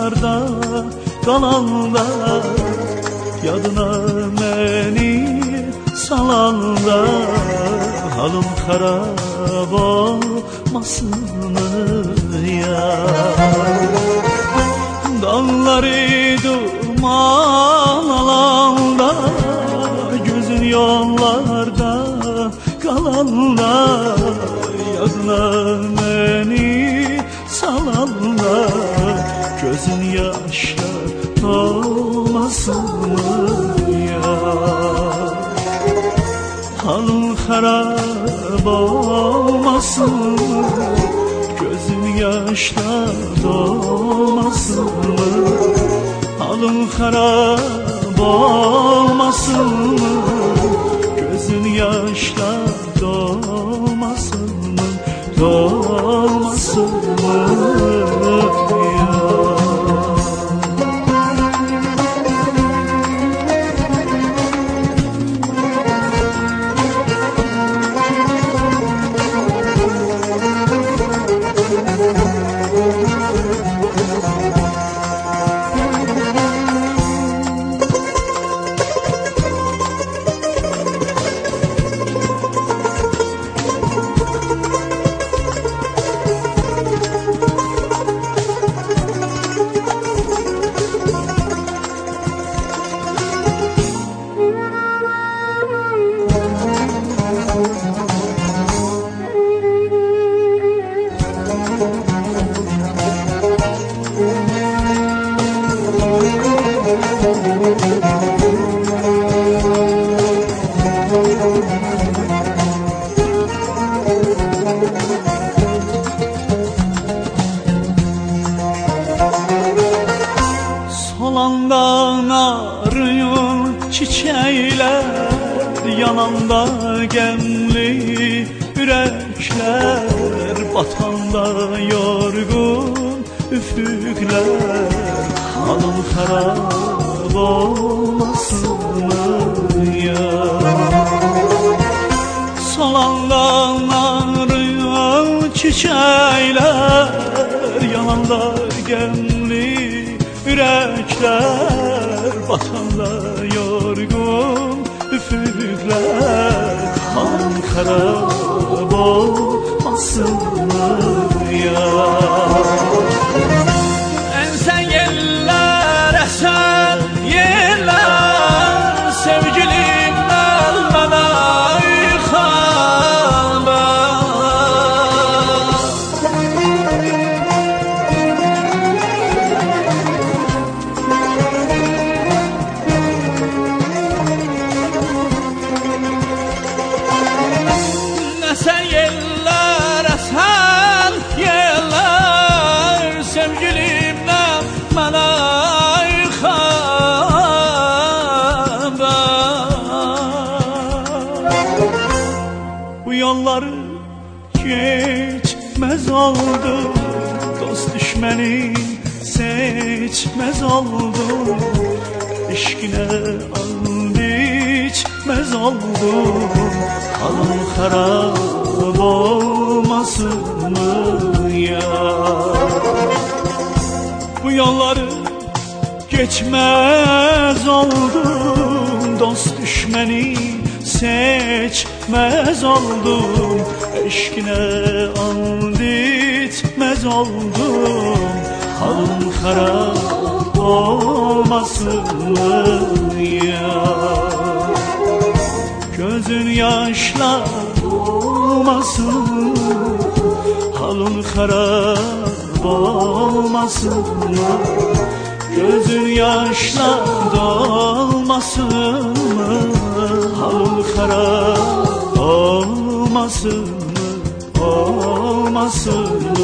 yollarda kalanda, yadına beni salanda, halım harap olmasın ya. Dağları duman alanda, gözün yollarda kalanda, yadına beni salanda, gözün yaşla dolmasın ya. Halın harap olmasın, gözün yaşla dolmasın. Halın harap olmasın, gözün yaşla dolmasın, dolmasın ya. Solandan arıyor çiçekler, yananda gemli yürekler, batanda yorgun üfükler. Halım harap olmasın ya. Solandan arıyor çiçekler, yananda gemli yürekler, batanda yorgun üfükler. Halım harap olmasın ya. Ensen yeller, esen yeller, sevgilimden bana esen yeller, esen yeller, sevgilimden bana bu yolları geçmez oldu, dost düşmeni seçmez oldu, İşkine and içmez oldu. Halım harap olmasın ya. Bu yolları geçmez oldum, dost düşmeni seçmez oldum, eşkine and itmez oldum. Halım harap olmasın ya. Gözün yaşla dolmasın, halın harap olmasın. Gözün yaşla dolmasın, halın harap olmasın, olmasın.